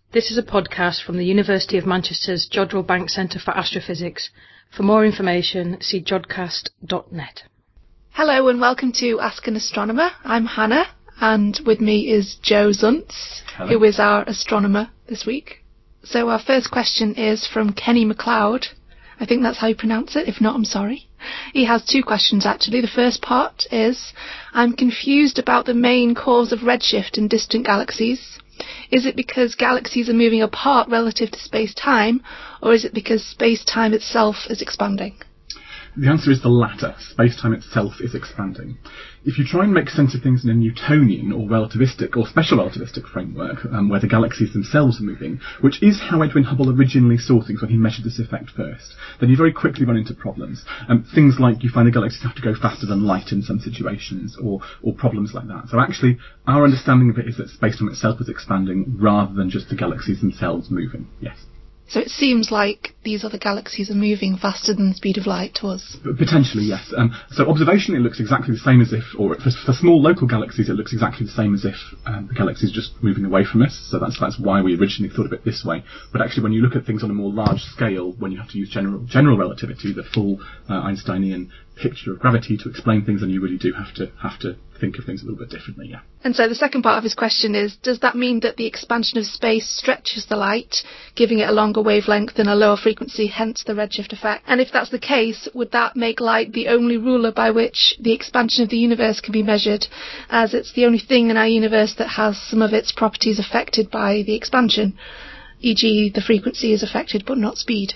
This is a podcast from the University of Manchester's Jodrell Bank Centre for Astrophysics. For more information, see jodcast.net. Hello and welcome to Ask an Astronomer. I'm Hannah, and with me is Joe Zuntz, Hello. Who is our astronomer this week. So our first question is from Kenny MacLeod. I think that's how you pronounce it. If not, I'm sorry. He has two questions, actually. The first part is, I'm confused about the main cause of redshift in distant galaxies. Is it because galaxies are moving apart relative to space-time, or is it because space-time itself is expanding? The answer is the latter. Space-time itself is expanding. If you try and make sense of things in a Newtonian or relativistic or special relativistic framework, where the galaxies themselves are moving, which is how Edwin Hubble originally saw things when he measured this effect first, then you very quickly run into problems. Things like you find the galaxies have to go faster than light in some situations, or problems like that. So actually, our understanding of it is that space-time itself is expanding rather than just the galaxies themselves moving. Yes. So it seems like these other galaxies are moving faster than the speed of light to us. Potentially, yes. So observationally it looks exactly the same as if, or for small local galaxies it looks exactly the same as if the galaxy is just moving away from us. So that's why we originally thought of it this way. But actually when you look at things on a more large scale, when you have to use general relativity, the full Einsteinian picture of gravity to explain things, then you really do have to think of things a little bit differently, yeah. And so the second part of his question is, does that mean that the expansion of space stretches the light, giving it a longer wavelength and a lower frequency, hence the redshift effect? And if that's the case, would that make light the only ruler by which the expansion of the universe can be measured, as it's the only thing in our universe that has some of its properties affected by the expansion, e.g. the frequency is affected but not speed?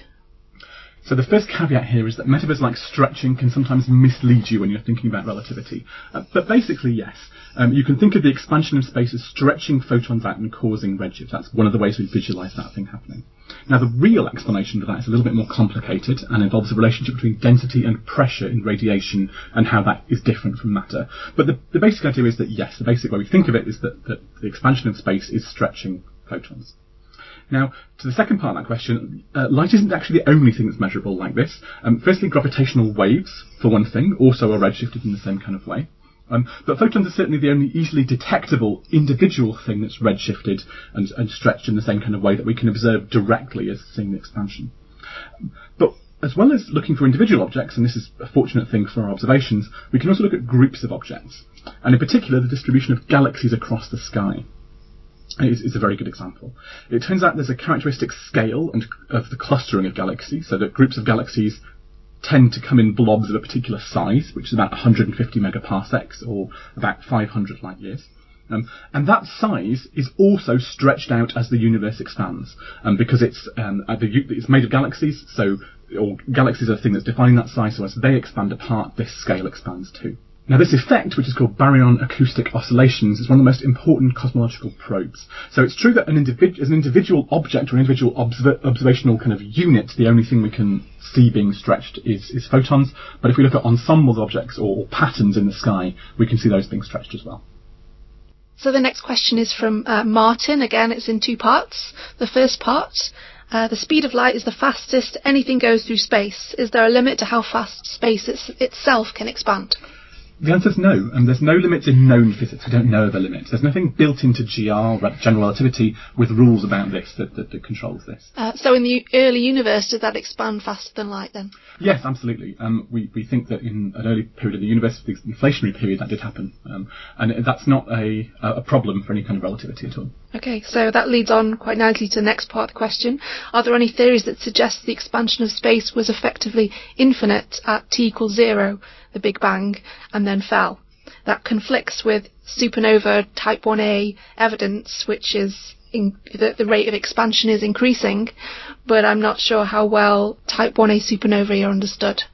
So the first caveat here is that metaphors like stretching can sometimes mislead you when you're thinking about relativity. But basically, yes. You can think of the expansion of space as stretching photons out and causing redshift. That's one of the ways we visualise that thing happening. Now, the real explanation for that is a little bit more complicated and involves a relationship between density and pressure in radiation and how that is different from matter. But the basic idea is that, yes, the basic way we think of it is that the expansion of space is stretching photons. Now, to the second part of that question, light isn't actually the only thing that's measurable like this. Firstly, gravitational waves, for one thing, also are redshifted in the same kind of way. But photons are certainly the only easily detectable individual thing that's redshifted and stretched in the same kind of way that we can observe directly as seeing the expansion. But as well as looking for individual objects, and this is a fortunate thing for our observations, we can also look at groups of objects, and in particular the distribution of galaxies across the sky. Is a very good example. It turns out there's a characteristic scale of the clustering of galaxies, so that groups of galaxies tend to come in blobs of a particular size, which is about 150 megaparsecs, or about 500 light years. And that size is also stretched out as the universe expands, because it's made of galaxies, or galaxies are the thing that's defining that size, so as they expand apart, this scale expands too. Now this effect, which is called baryon acoustic oscillations, is one of the most important cosmological probes. So it's true that as an individual object or an individual observational kind of unit, the only thing we can see being stretched is photons, but if we look at ensembles of objects or patterns in the sky, we can see those being stretched as well. So the next question is from Martin. Again, it's in two parts. The first part, the speed of light is the fastest anything goes through space. Is there a limit to how fast space itself can expand? The answer is no, and there's no limits in known physics. We don't know the limits. There's nothing built into GR, general relativity, with rules about this that controls this. So in the early universe, did that expand faster than light then? Yes, absolutely. We think that in an early period of the universe, the inflationary period, that did happen. And that's not a problem for any kind of relativity at all. Okay, so that leads on quite nicely to the next part of the question. Are there any theories that suggest the expansion of space was effectively infinite at t equals 0, the Big Bang, and then fell? That conflicts with supernova type 1a evidence, which is the rate of expansion is increasing, but I'm not sure how well type 1a supernovae are understood.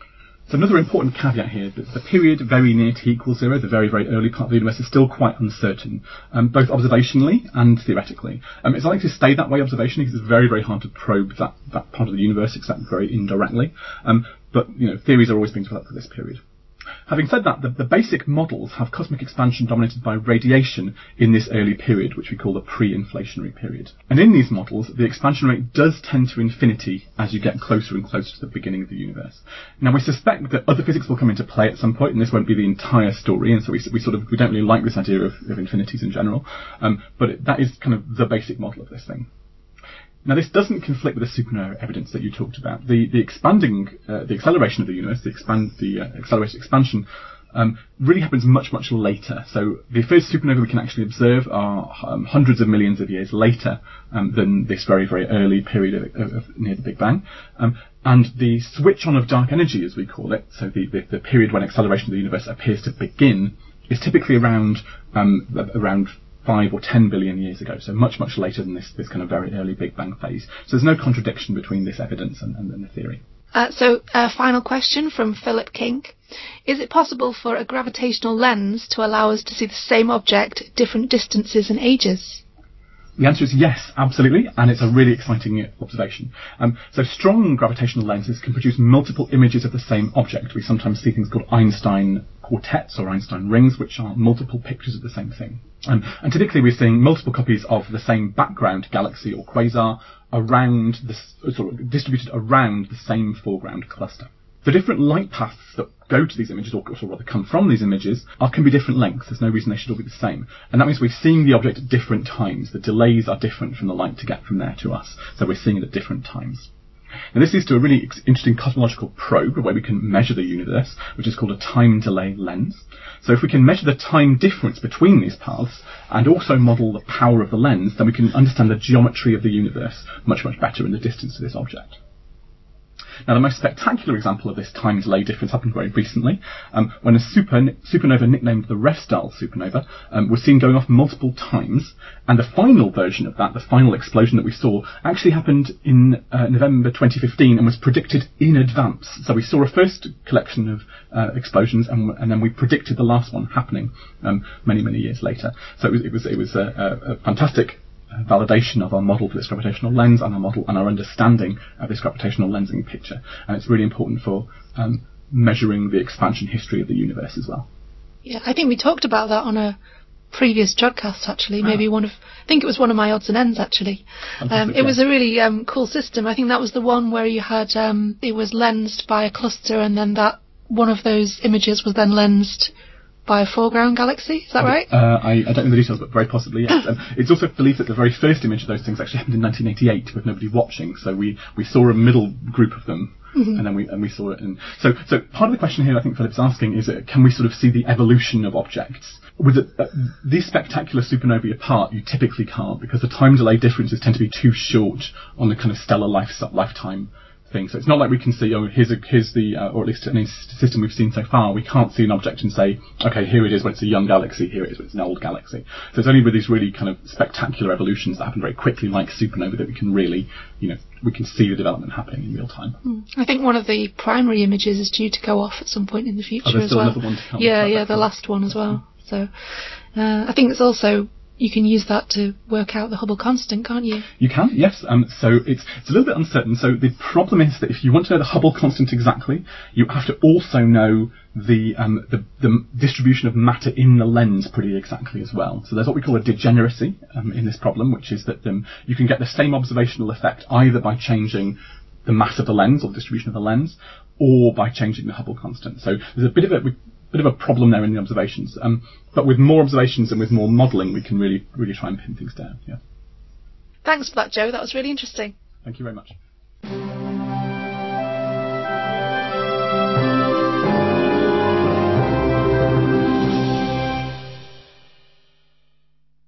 So another important caveat here, that the period very near t equals 0, the very, very early part of the universe, is still quite uncertain, both observationally and theoretically. It's likely to stay that way observationally because it's very, very hard to probe that part of the universe except very indirectly. But theories are always being developed for this period. Having said that, the basic models have cosmic expansion dominated by radiation in this early period, which we call the pre-inflationary period. And in these models, the expansion rate does tend to infinity as you get closer and closer to the beginning of the universe. Now, we suspect that other physics will come into play at some point, and this won't be the entire story, and so we don't really like this idea of infinities in general, but that is kind of the basic model of this thing. Now, this doesn't conflict with the supernova evidence that you talked about. The acceleration of the universe, the accelerated expansion, really happens much, much later. So the first supernova we can actually observe are hundreds of millions of years later than this very, very early period of near the Big Bang. And the switch on of dark energy, as we call it, so the period when acceleration of the universe appears to begin, is typically around 5 or 10 billion years ago, so much, much later than this kind of very early Big Bang phase. So there's no contradiction between this evidence and the theory. So a final question from Philip King. Is it possible for a gravitational lens to allow us to see the same object at different distances and ages? The answer is yes, absolutely, and it's a really exciting observation. So strong gravitational lenses can produce multiple images of the same object. We sometimes see things called Einstein quartets or Einstein rings, which are multiple pictures of the same thing. And typically we're seeing multiple copies of the same background galaxy or quasar around distributed around the same foreground cluster. The different light paths that go to these images, or rather come from these images, can be different lengths. There's no reason they should all be the same. And that means we're seeing the object at different times. The delays are different from the light to get from there to us. So we're seeing it at different times. And this leads to a really interesting cosmological probe where we can measure the universe, which is called a time delay lens. So if we can measure the time difference between these paths and also model the power of the lens, then we can understand the geometry of the universe much, much better in the distance to this object. Now, the most spectacular example of this time delay difference happened very recently, when a supernova nicknamed the Restal supernova was seen going off multiple times, and the final version of that, the final explosion that we saw, actually happened in November 2015 and was predicted in advance. So we saw a first collection of explosions, and then we predicted the last one happening many, many years later. So it was a fantastic validation of our model for this gravitational lens and our understanding of this gravitational lensing picture, and it's really important for measuring the expansion history of the universe as well. Yeah, I think we talked about that on a previous Jodcast actually. Maybe I think it was one of my odds and ends actually. It was a really cool system. I think that was the one where you had it was lensed by a cluster, and then that one of those images was then lensed by a foreground galaxy, is that right? I don't know the details, but very possibly, yes. It's also believed that the very first image of those things actually happened in 1988 with nobody watching, so we saw a middle group of them, and then we saw it. And so part of the question here I think Philip's asking is, can we sort of see the evolution of objects? With these spectacular supernovae apart, you typically can't, because the time delay differences tend to be too short on the kind of stellar lifetime thing. So it's not like we can see, here's the, or at least in the system we've seen so far, we can't see an object and say, okay, here it is when it's a young galaxy, here it is when it's an old galaxy. So it's only with these really kind of spectacular evolutions that happen very quickly, like supernova, that we can really, we can see the development happening in real time. I think one of the primary images is due to go off at some point in the future there's as still well. Another one to come. Yeah, the last one as well. So I think it's also, you can use that to work out the Hubble constant, can't you? You can, yes. So it's a little bit uncertain. So the problem is that if you want to know the Hubble constant exactly, you have to also know the distribution of matter in the lens pretty exactly as well. So there's what we call a degeneracy in this problem, which is that you can get the same observational effect either by changing the mass of the lens or the distribution of the lens, or by changing the Hubble constant. So there's a bit of a problem there in the observations, but with more observations and with more modelling, we can really try and pin things down. Yeah. Thanks for that, Joe. That was really interesting. Thank you very much.